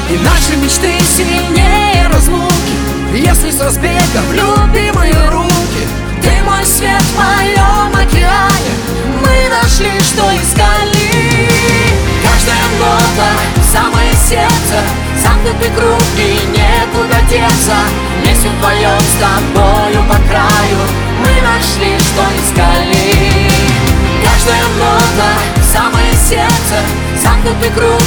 И наши мечты сильнее разлуки, если с разбега в любимые руки. Ты мой свет в моем океане, мы нашли, что искали. Каждая нота в самое сердце, замкнутый круг и некуда деться. Вместе вдвоем с тобою по краю мы нашли, что искали. Каждая нота в самое сердце, замкнутый круг